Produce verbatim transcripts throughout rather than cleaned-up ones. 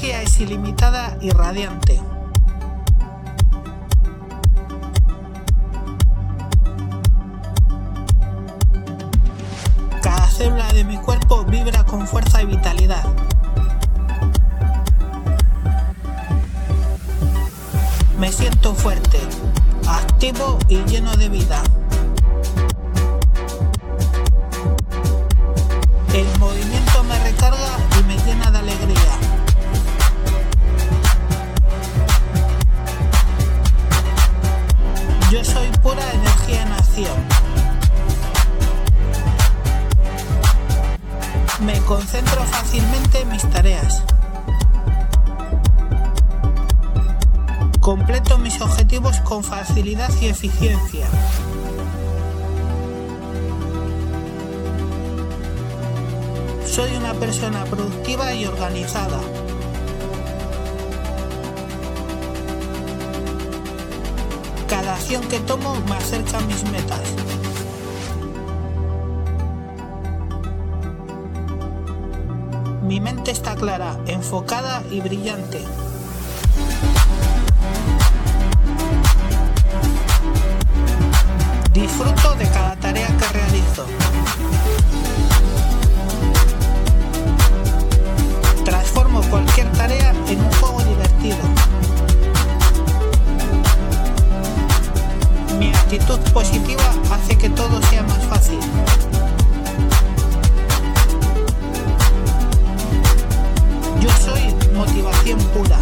energía es ilimitada y radiante. Cada célula de mi cuerpo vibra con fuerza y vitalidad. Me siento fuerte, activo y lleno de vida. El movimiento me recarga y me llena de alegría. Yo soy pura energía en acción. Me concentro fácilmente en mis tareas. Completo mis objetivos con facilidad y eficiencia. Soy una persona productiva y organizada. Cada acción que tomo me acerca a mis metas. Mi mente está clara, enfocada y brillante. Disfruto de cada tarea que realizo. Transformo cualquier tarea en un juego divertido. Mi actitud positiva hace que todo sea más fácil. Yo soy motivación pura.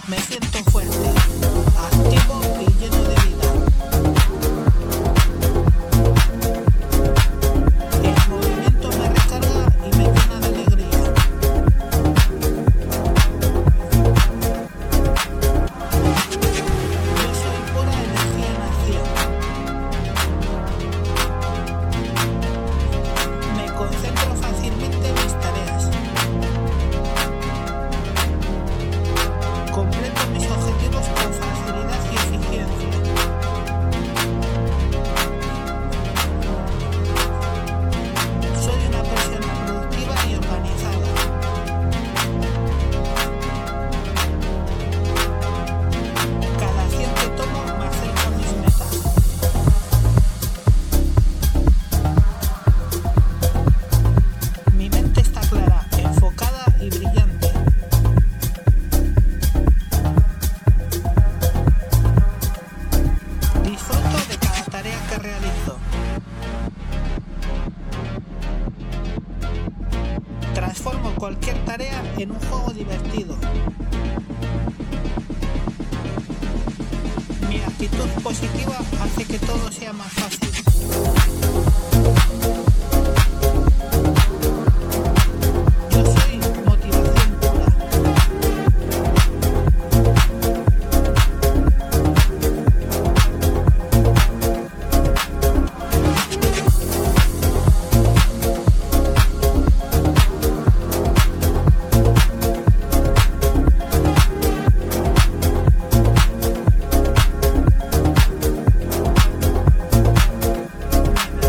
Me siento fuerte, activo y lleno de vida. El movimiento me recarga y me llena de alegría. Yo soy pura energía en acción. Me concentro fácilmente en mis tareas. Completo mis objetivos con facilidad y eficiencia. Soy una persona productiva y organizada. Cada acción que tomo me acerca a mis metas. Mi mente está clara, enfocada y brillante. Disfruto de cada tarea que realizo. Transformo cualquier tarea en un juego divertido. Mi actitud positiva hace que todo sea más fácil. Yo soy motivación pura. Me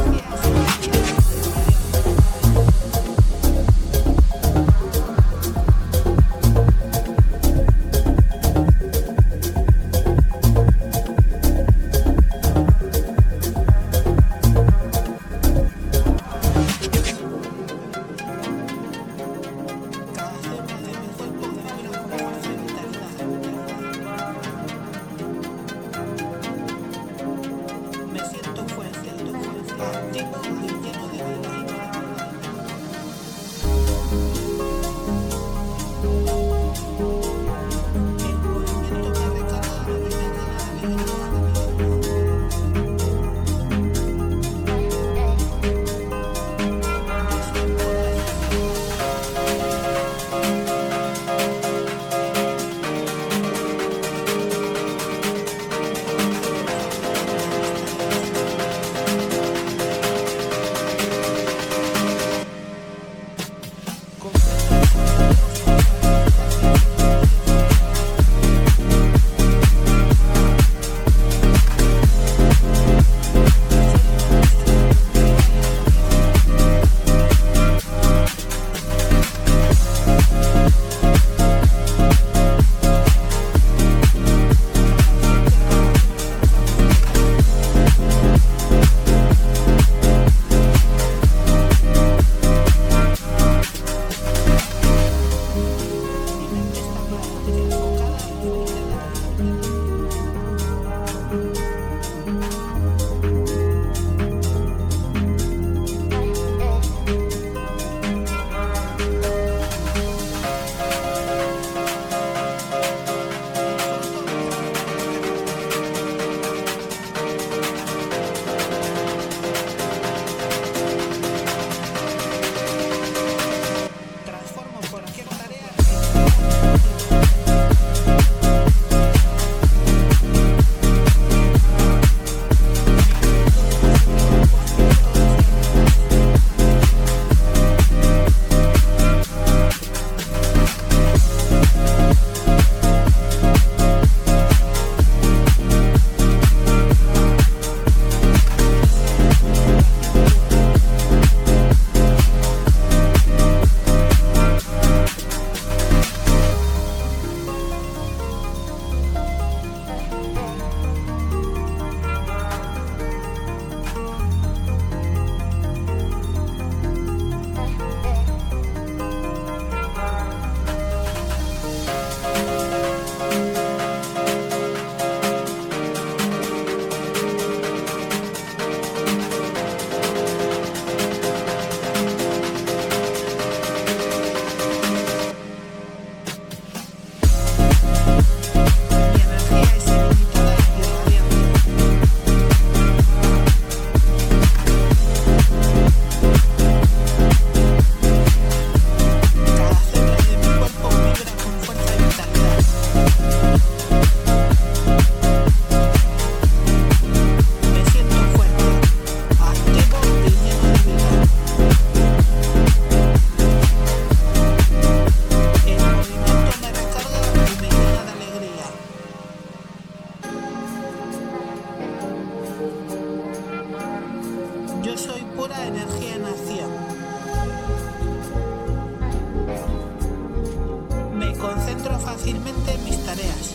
tareas.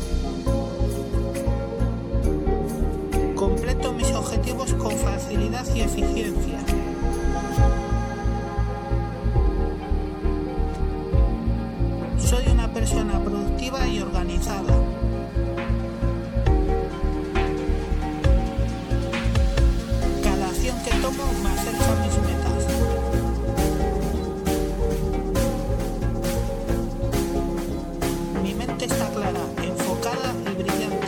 Completo mis objetivos con facilidad y eficiencia. Soy una persona productiva y organizada. Cada acción que tomo me acerca a mis metas. Mi mente está clara, enfocada y brillante.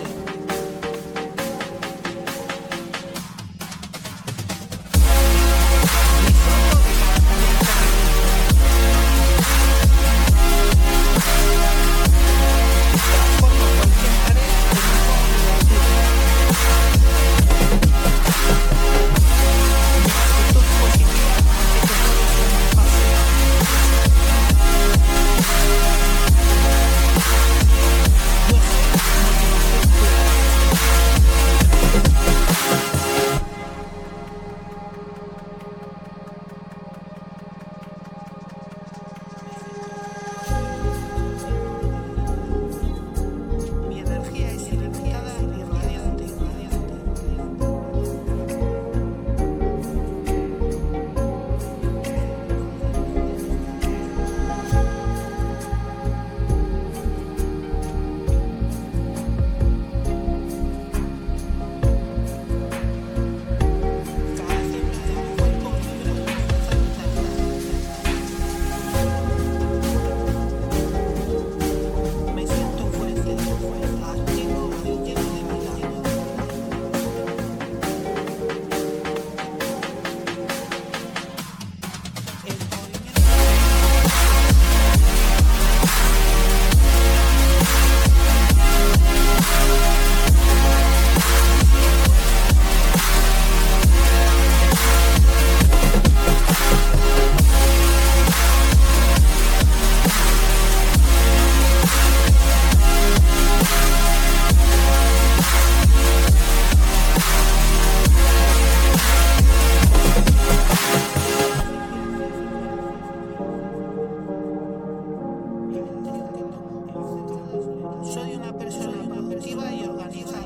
Soy una persona productiva y organizada.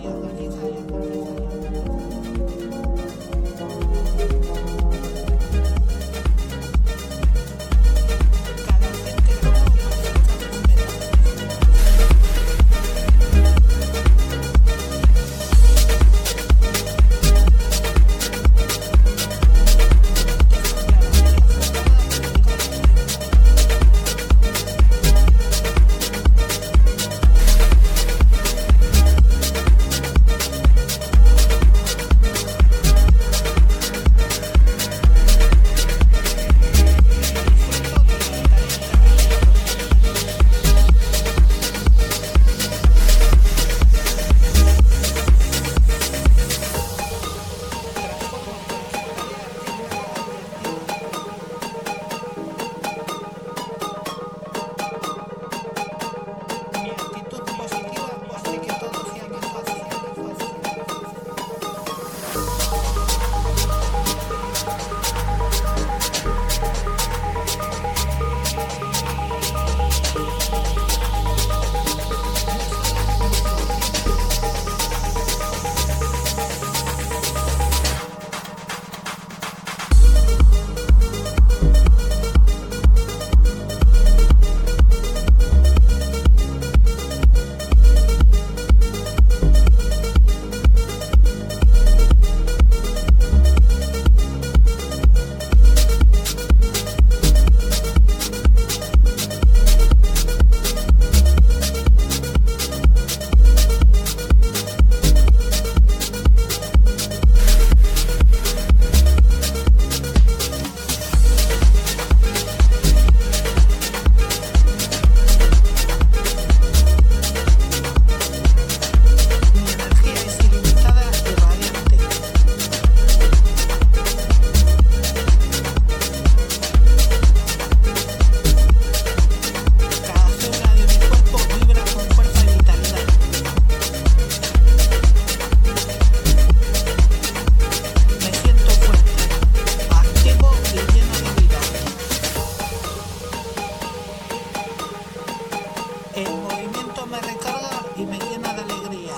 y me llena de alegría.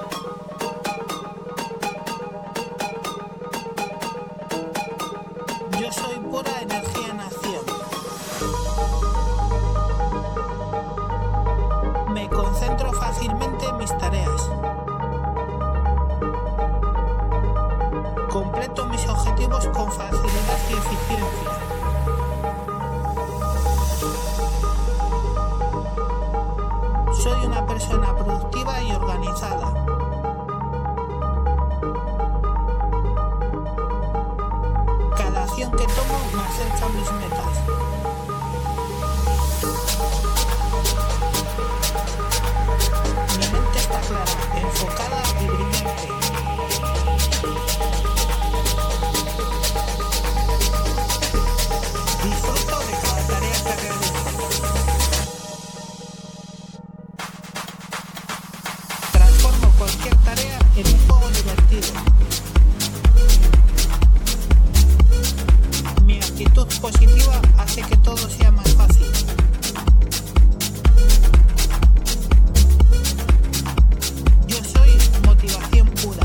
Yo soy pura energía en acción. Me concentro fácilmente en mis tareas. Completo mis objetivos con facilidad y eficiencia. Soy una persona productiva y organizada. Cada acción que tomo me acerca a mis metas. Mi mente está clara, enfocada y brillante. Disfruto de cada tarea que realizo. Transformo cualquier tarea en un juego divertido. Mi actitud positiva hace que todo sea más fácil. Yo soy motivación pura.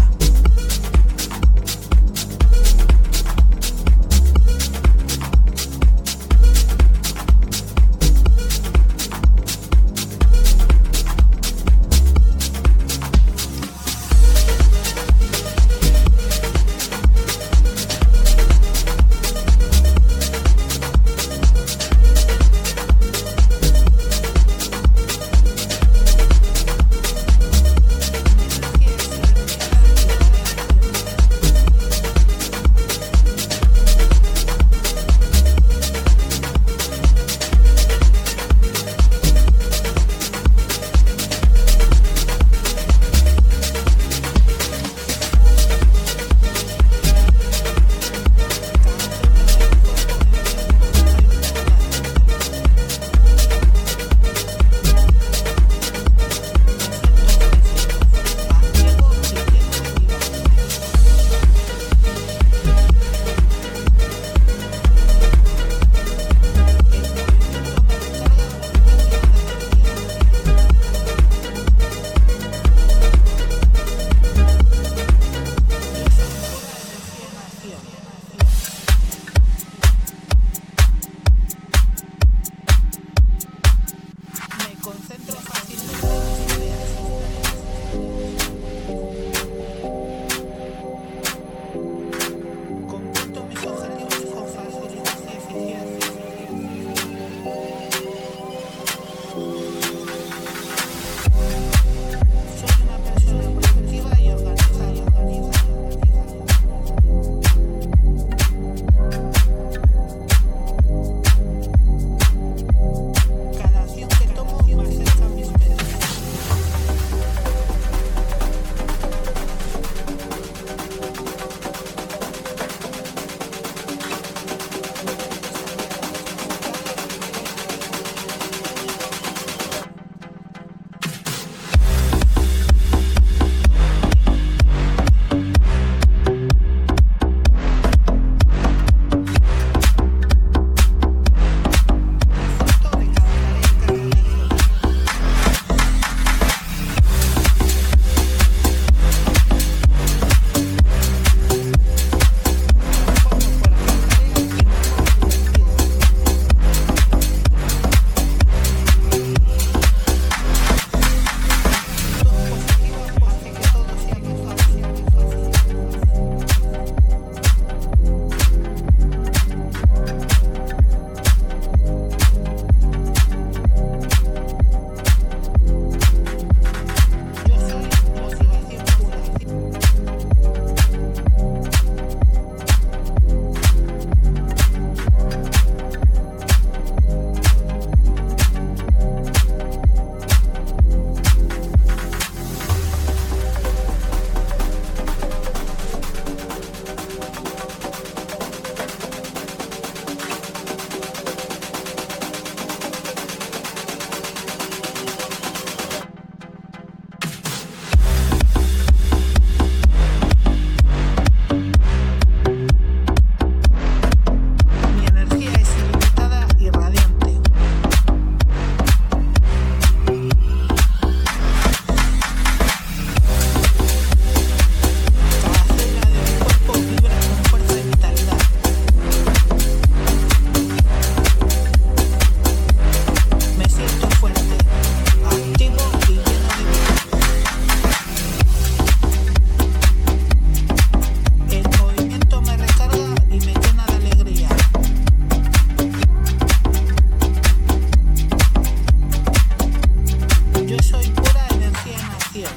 atención.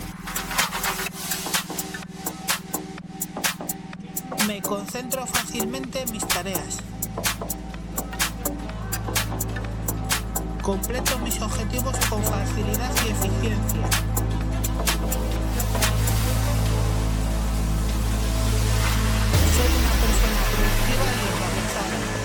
Me concentro fácilmente en mis tareas. Completo mis objetivos con facilidad y eficiencia. Soy una persona productiva y organizada.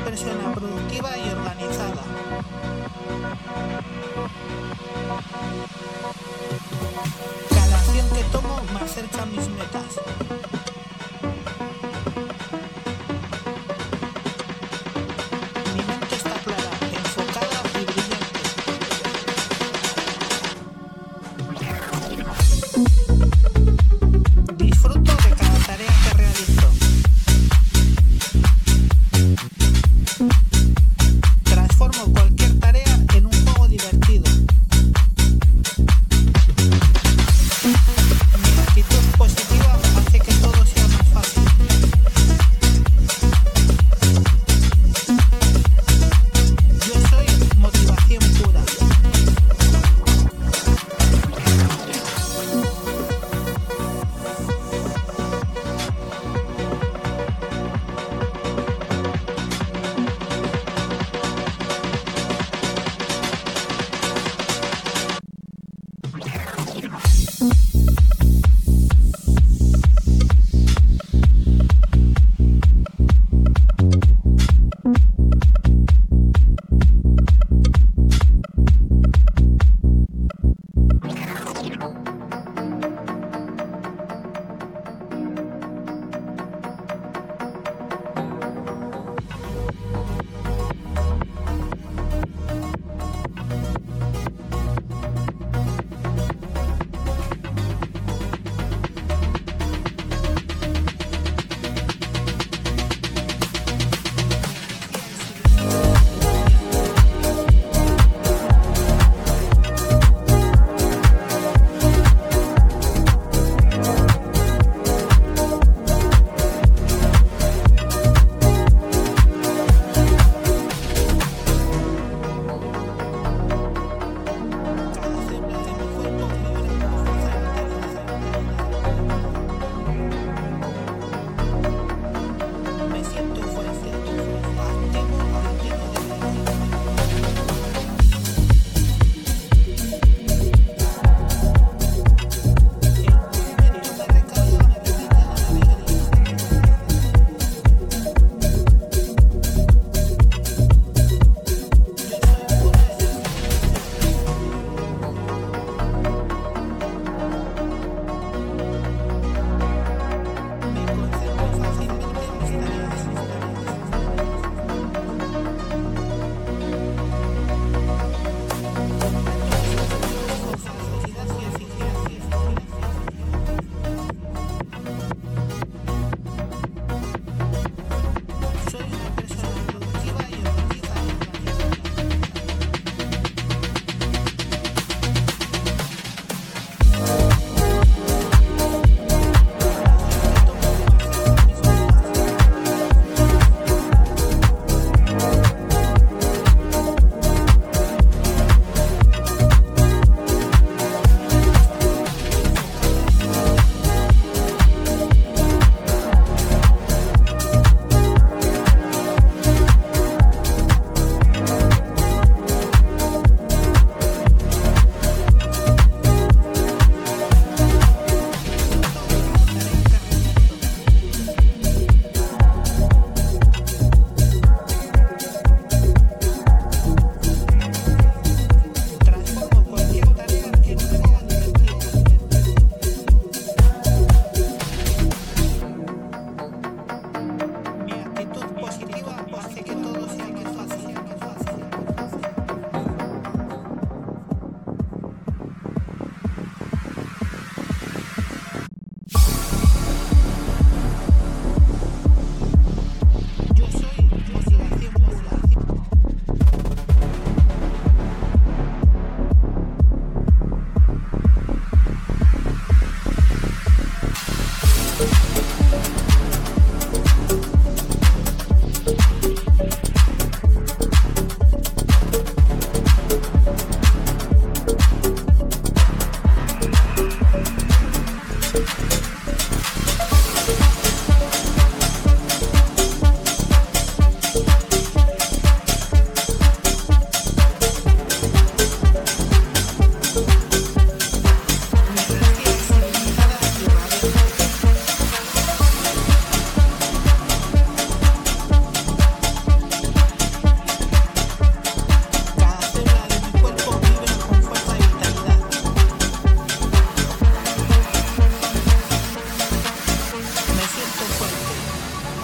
persona productiva y organizada. Cada acción que tomo me acerca a mis metas. Mi mente está clara, enfocada y brillante. Disfruto de cada tarea que realizo. Transformo cualquier tarea en un juego divertido. Mi actitud positiva hace que todo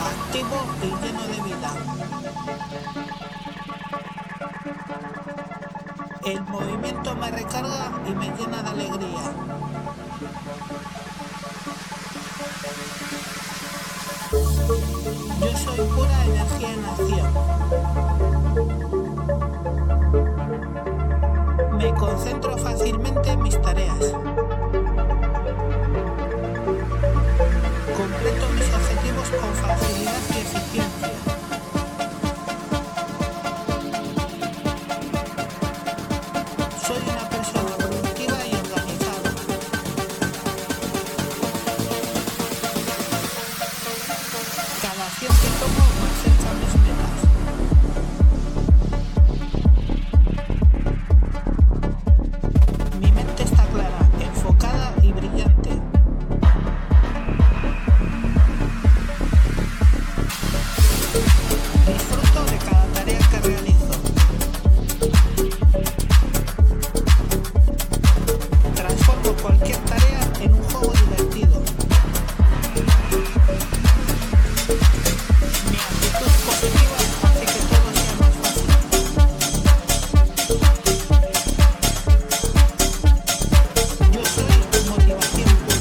activo y lleno de vida. El movimiento me recarga y me llena de alegría. Yo soy pura energía en acción. Me concentro fácilmente en mis tareas. Completo mis objetivos con facilidad y eficiencia. Soy una persona productiva y organizada. Cada acción que tomo me acerca a mis metas. Mi mente está clara, enfocada y brillante. Disfruto de cada tarea que realizo. Transformo cualquier tarea en un juego divertido. Mi actitud positiva hace que todo sea más fácil. Yo soy motivación pura.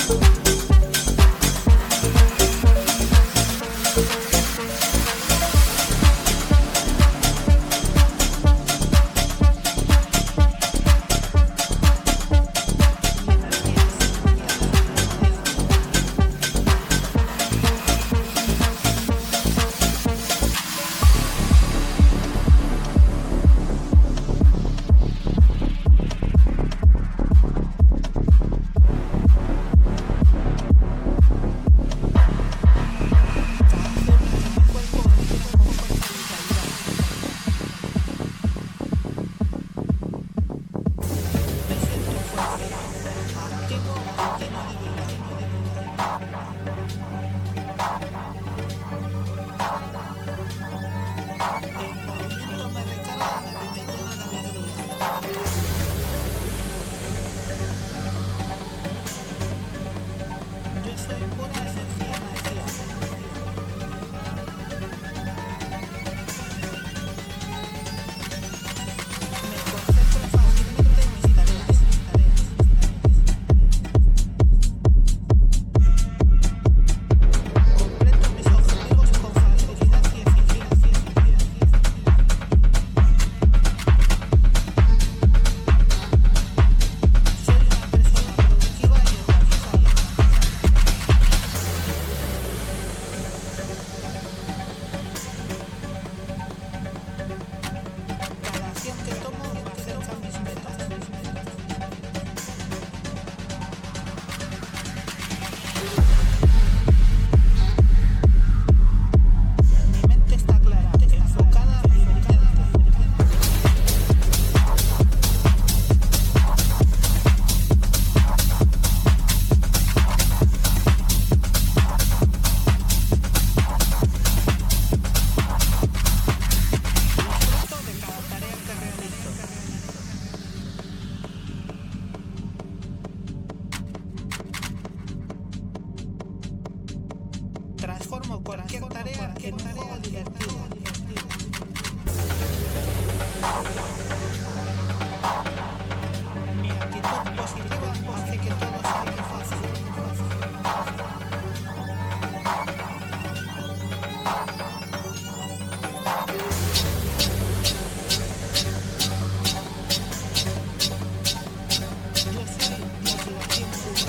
Transformo cualquier tarea en un juego divertido. Mi actitud positiva hace que todo sea más fácil. Yo soy motivación pura.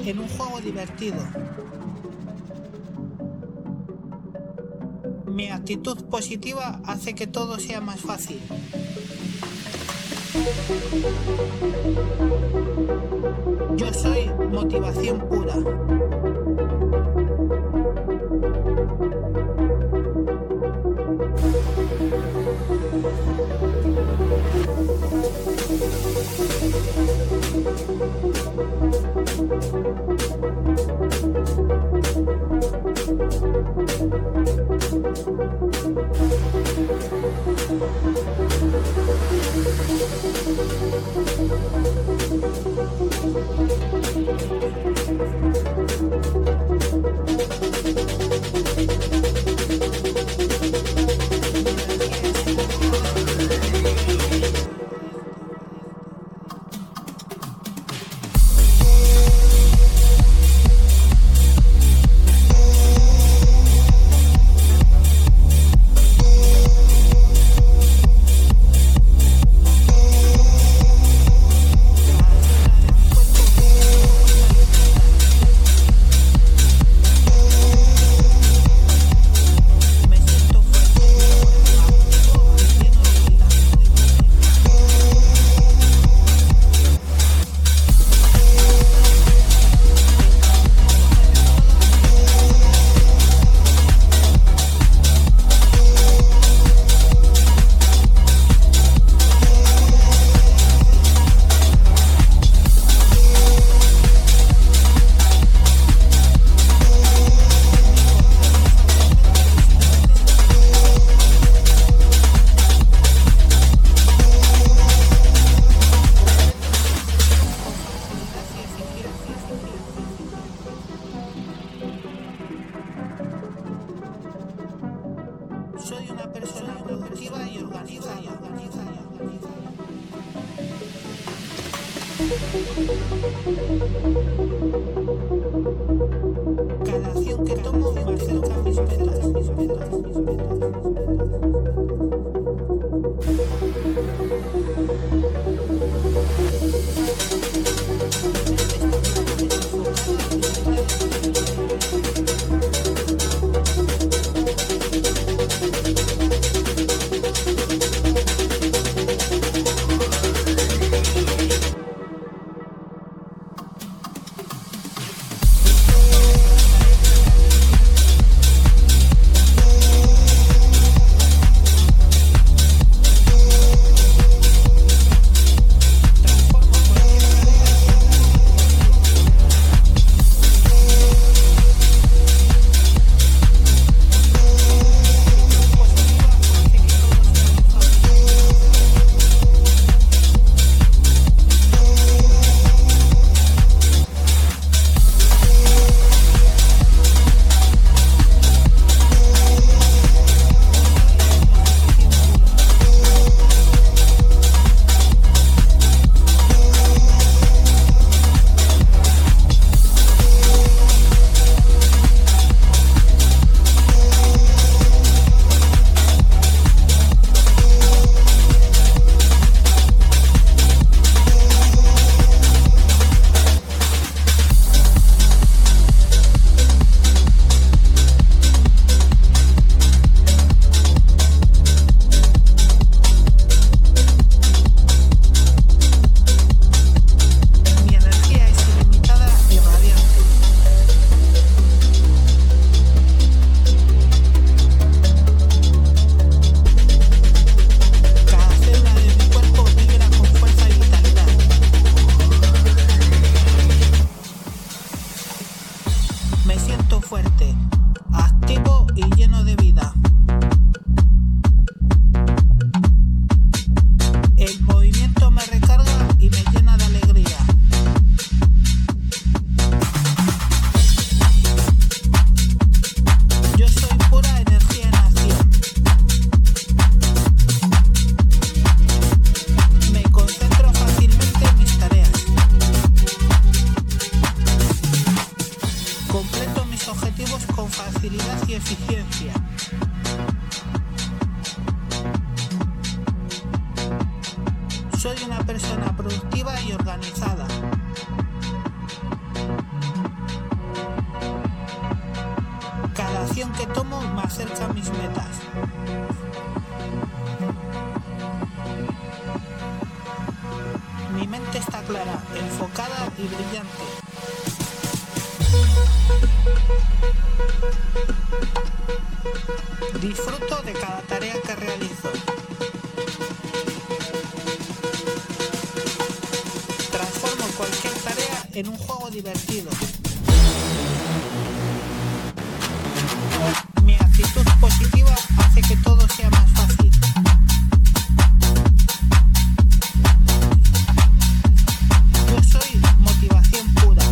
en un juego divertido. Mi actitud positiva hace que todo sea más fácil. Yo soy motivación pura. Soy una persona productiva y organizada. y organizada, y organizada. Cada acción que tomo me acerca a mis metas, mis metas, mis metas. Me siento fuerte, activo y lleno de vida. El movimiento me recarga y me llena de alegría. Yo soy pura energía en acción. Me concentro fácilmente en mis tareas. Completo mis objetivos con facilidad y eficiencia. Soy una persona productiva y organizada. más cerca a mis metas. Mi mente está clara, enfocada y brillante. Disfruto de cada tarea que realizo. Transformo cualquier tarea en un juego divertido. Mi actitud positiva hace que todo sea más fácil. Yo soy motivación pura.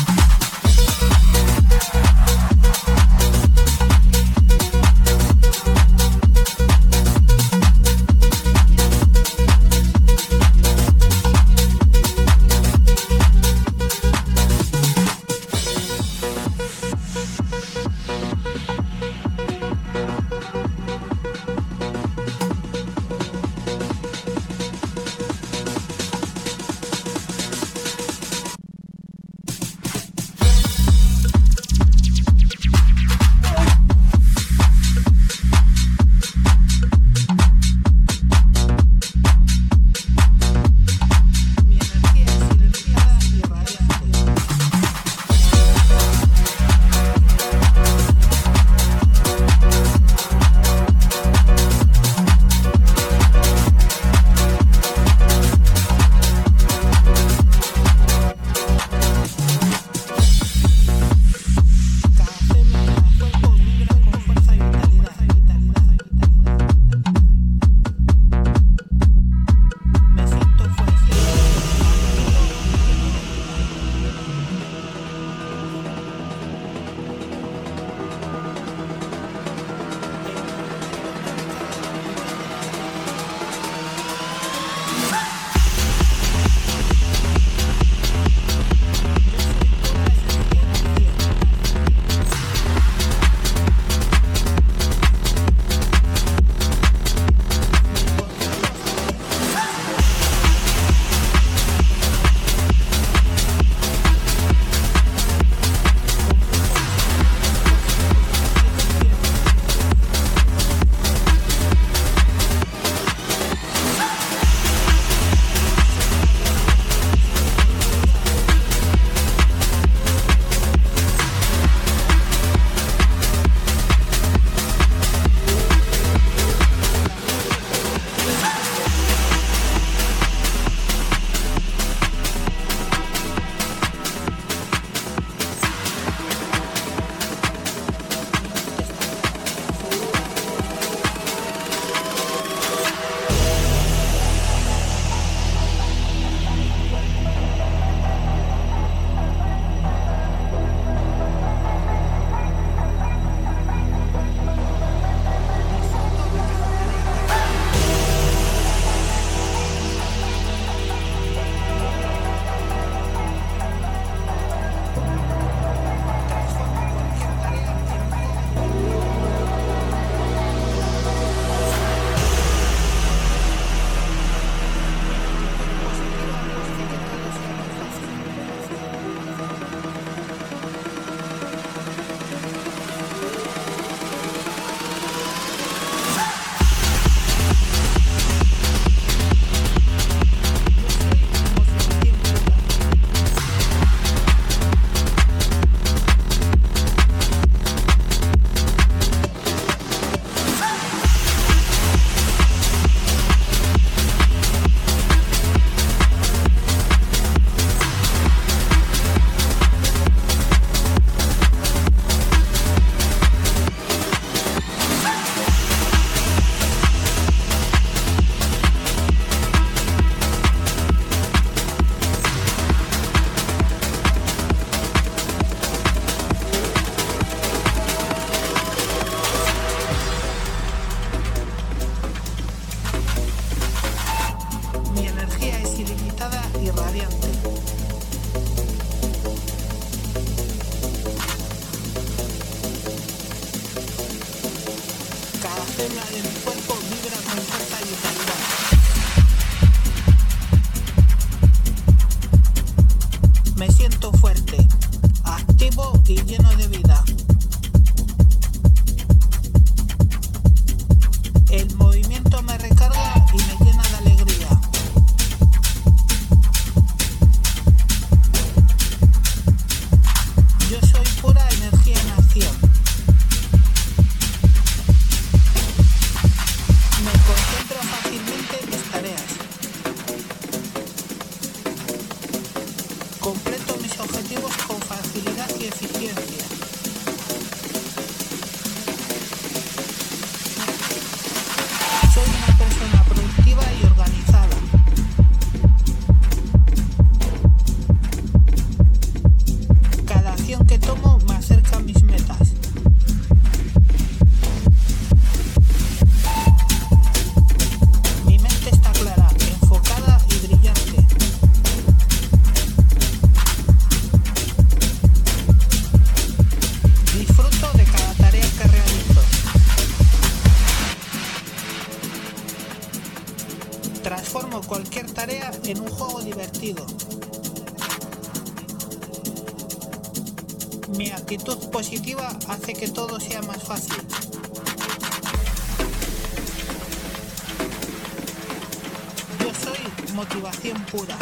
célula de mi cuerpo vibra con fuerza y vitalidad. Me siento fuerte, activo y lleno de vida. Transformo cualquier tarea en un juego divertido. Mi actitud positiva hace que todo sea más fácil. Yo soy motivación pura.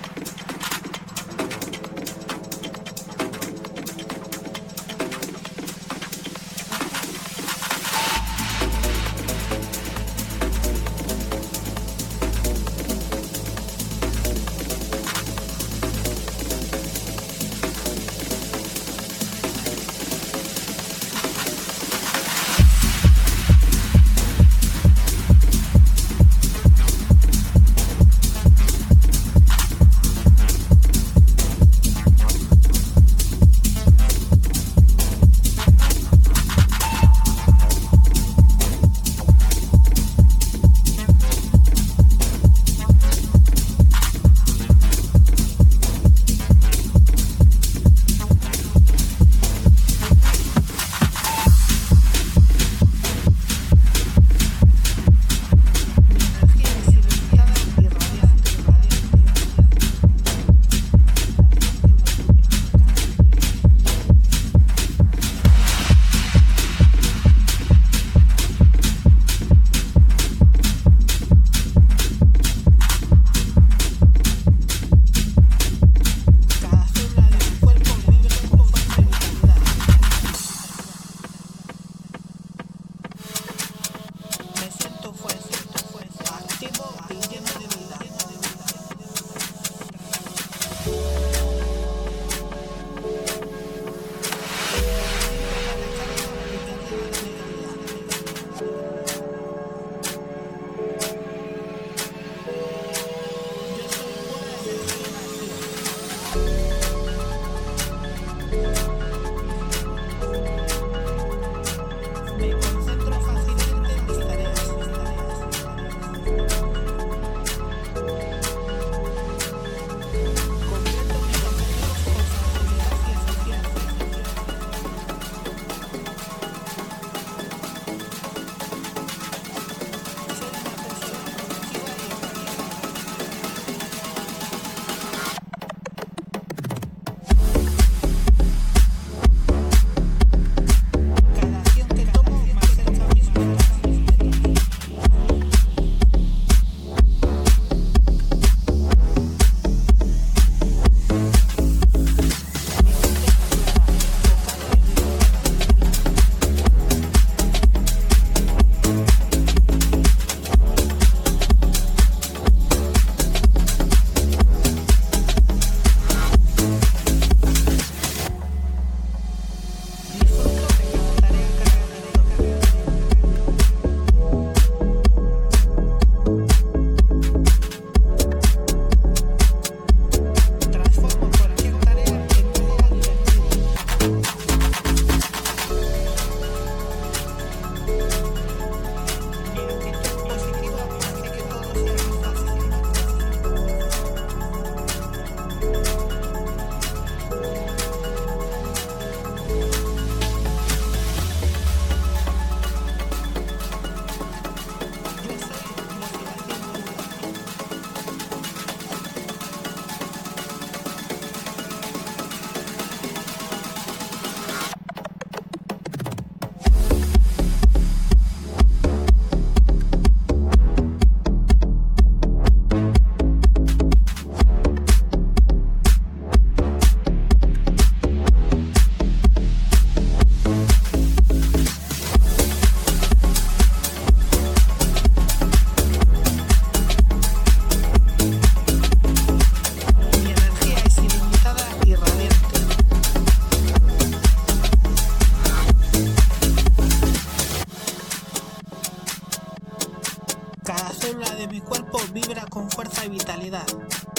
vitalidad.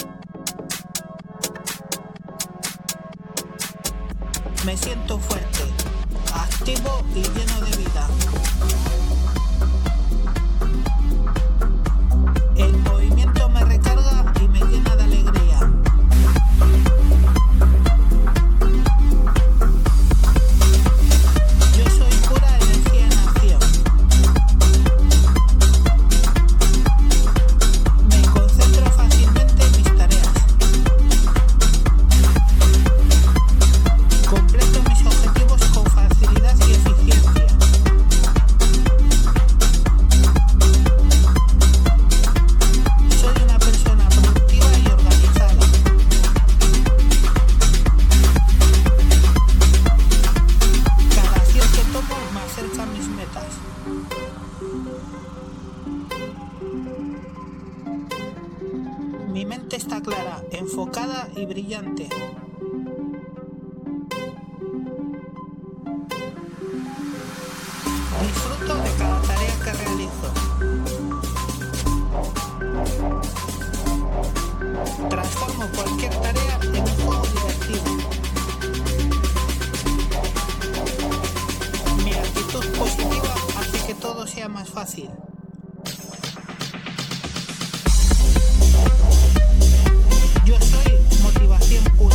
Me siento fuerte, activo y lleno de vida. El movimiento me recarga y me llena de alegría. Yo soy pura energía en acción. Me Mi mente está clara, enfocada y brillante. Disfruto de cada tarea que realizo. Transformo cualquier tarea en un juego divertido. Mi actitud positiva hace que todo sea más fácil. Yo soy motivación pura.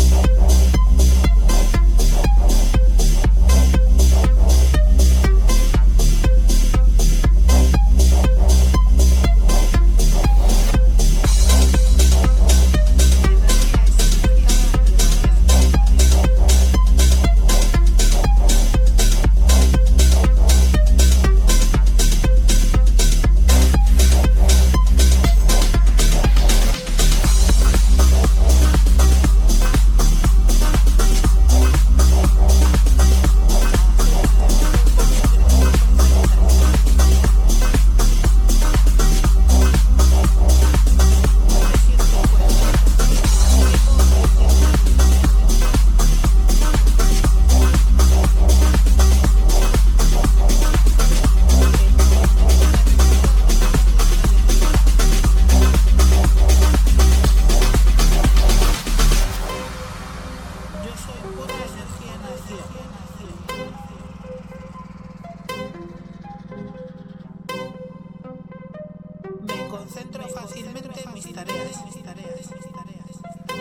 Me concentro fácilmente en mis tareas. Mis tareas, mis tareas.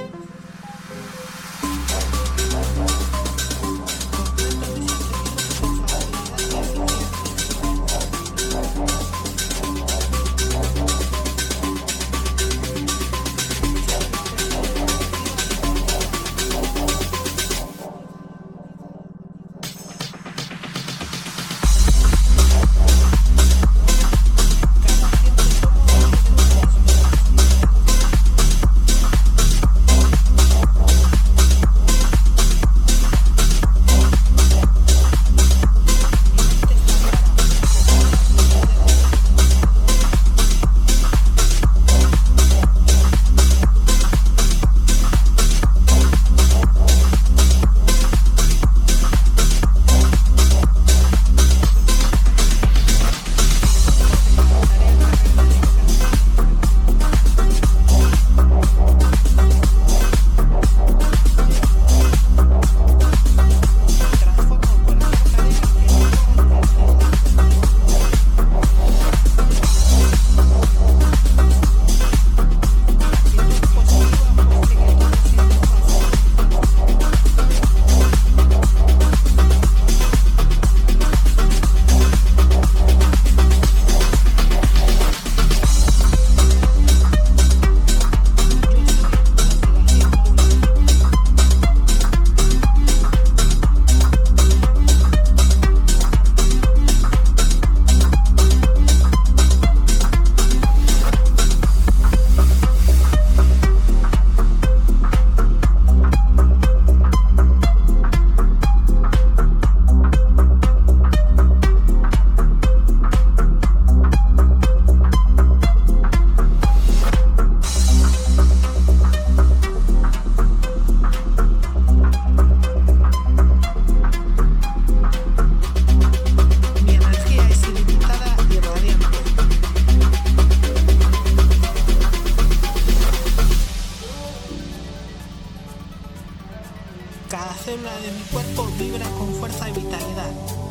Cada célula de mi cuerpo vibra con fuerza y vitalidad.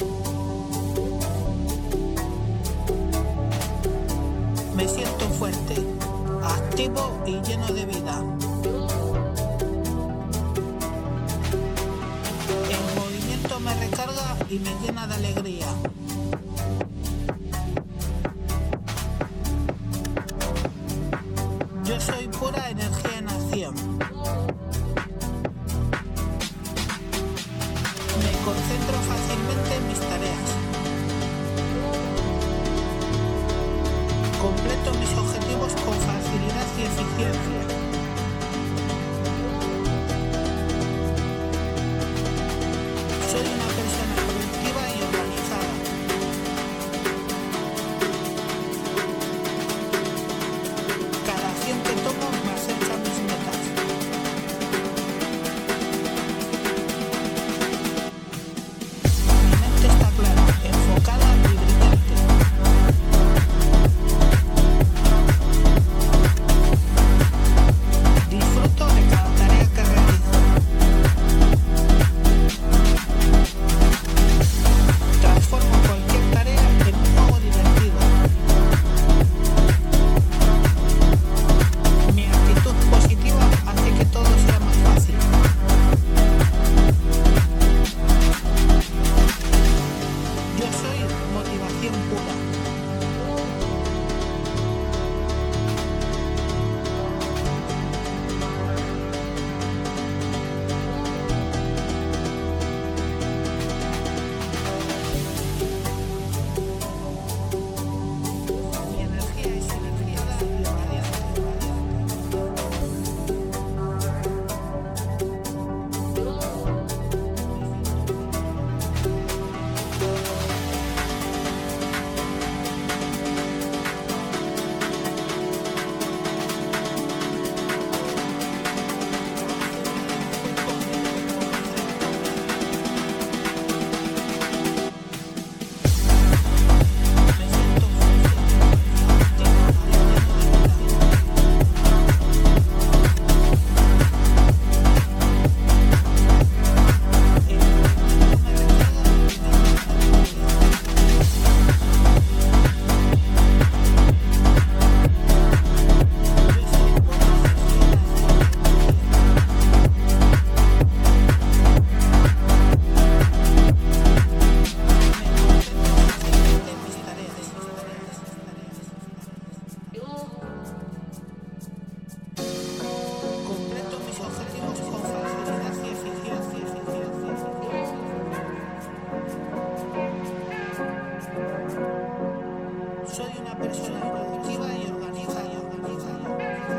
Me siento fuerte, activo y lleno de vida. El movimiento me recarga y me llena de alegría. Yo soy pura energía en acción. Me concentro fácilmente en mis tareas. Completo mis objetivos con facilidad y eficiencia. Soy una persona productiva y organizada. Cada acción que tomo Soy una persona productiva y organiza y organiza y organiza.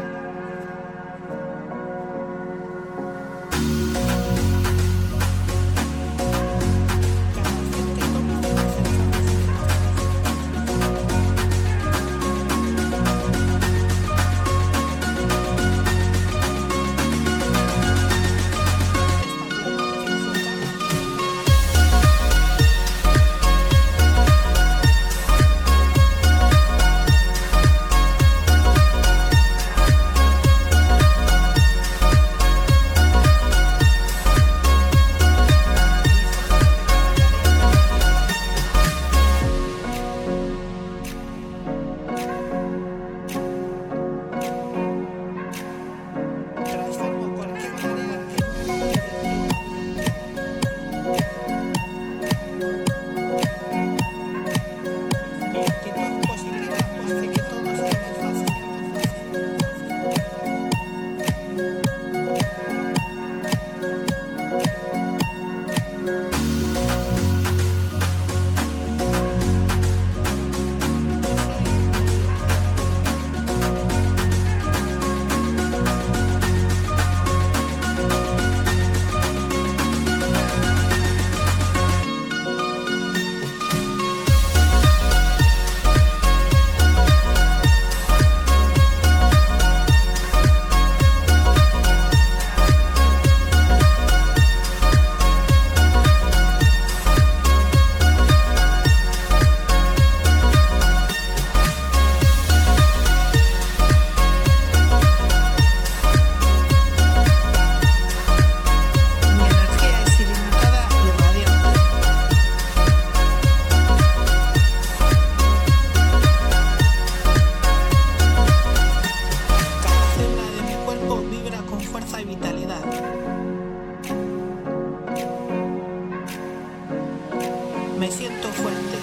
Me siento fuerte,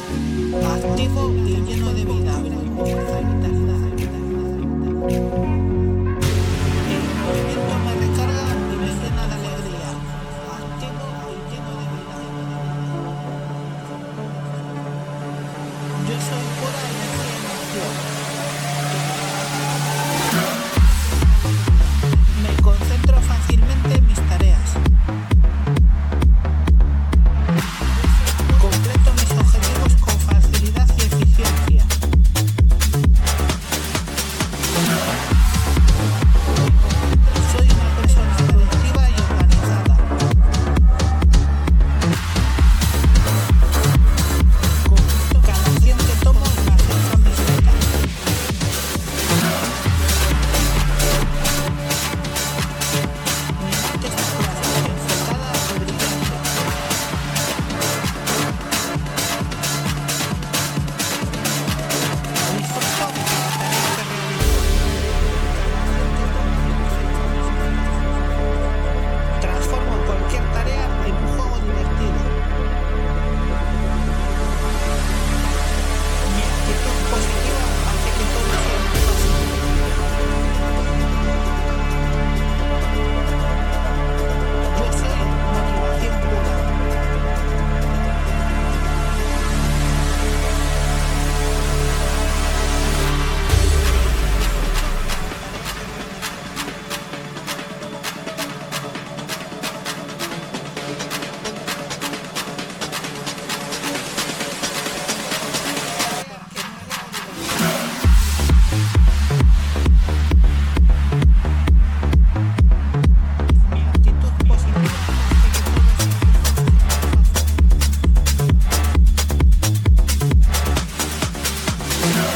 activo y lleno de vida, con fuerza y vitalidad. El movimiento me recarga y me llena de alegría, activo y lleno de vida. Yo soy pura energía y emoción. Me concentro fácilmente en mis tareas. Completo mis objetivos con facilidad y eficiencia. Soy una persona productiva y organizada. Completo cada acción que tomo me acerca a mis metas. Mi mente está clara, enfocada y brillante. Disfruto de cada tarea que realizo. Transformo cualquier tarea en un juego divertido. Mi actitud positiva hace que todo sea más fácil. Yo soy motivación pura. Mi actitud positiva hace que todo sea más fácil.